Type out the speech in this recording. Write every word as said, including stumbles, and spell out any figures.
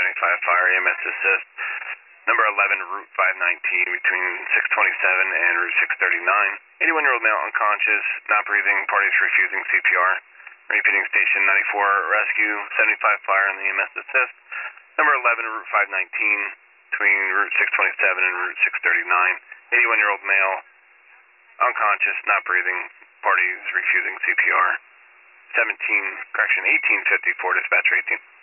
ninety-five fire, E M S assist. Number eleven, Route five nineteen, between six twenty-seven and Route six thirty-nine. eighty-one-year-old male unconscious, not breathing, parties refusing C P R. Repeating station ninety-four, rescue, seventy-five fire and the E M S assist. Number eleven, Route five nineteen, between Route six twenty-seven and Route six thirty-nine. eighty-one-year-old male, unconscious, not breathing, parties refusing C P R. seventeen, correction, eighteen fifty-four, dispatcher eighteen.